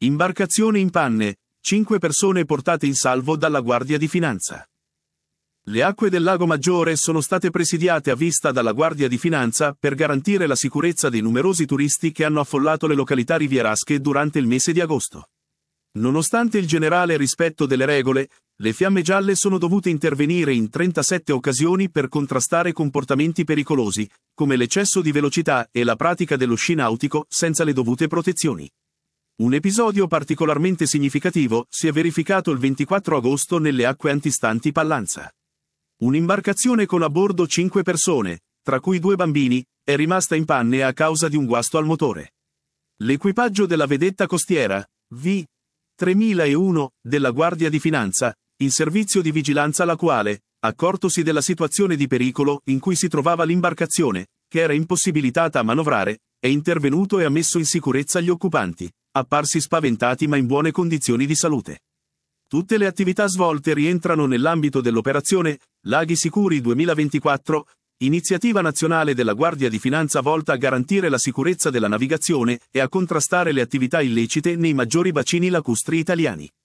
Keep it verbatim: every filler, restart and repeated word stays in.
Imbarcazione in panne, cinque persone portate in salvo dalla Guardia di Finanza. Le acque del Lago Maggiore sono state presidiate a vista dalla Guardia di Finanza per garantire la sicurezza dei numerosi turisti che hanno affollato le località rivierasche durante il mese di agosto. Nonostante il generale rispetto delle regole, le fiamme gialle sono dovute intervenire in trentasette occasioni per contrastare comportamenti pericolosi, come l'eccesso di velocità e la pratica dello sci nautico senza le dovute protezioni. Un episodio particolarmente significativo si è verificato il ventiquattro agosto nelle acque antistanti Pallanza. Un'imbarcazione con a bordo cinque persone, tra cui due bambini, è rimasta in panne a causa di un guasto al motore. L'equipaggio della vedetta costiera, V tremilauno, della Guardia di Finanza, in servizio di vigilanza lacuale, accortosi della situazione di pericolo in cui si trovava l'imbarcazione, che era impossibilitata a manovrare, è intervenuto e ha messo in sicurezza gli occupanti, apparsi spaventati ma in buone condizioni di salute. Tutte le attività svolte rientrano nell'ambito dell'operazione Laghi Sicuri duemilaventiquattro, iniziativa nazionale della Guardia di Finanza volta a garantire la sicurezza della navigazione e a contrastare le attività illecite nei maggiori bacini lacustri italiani.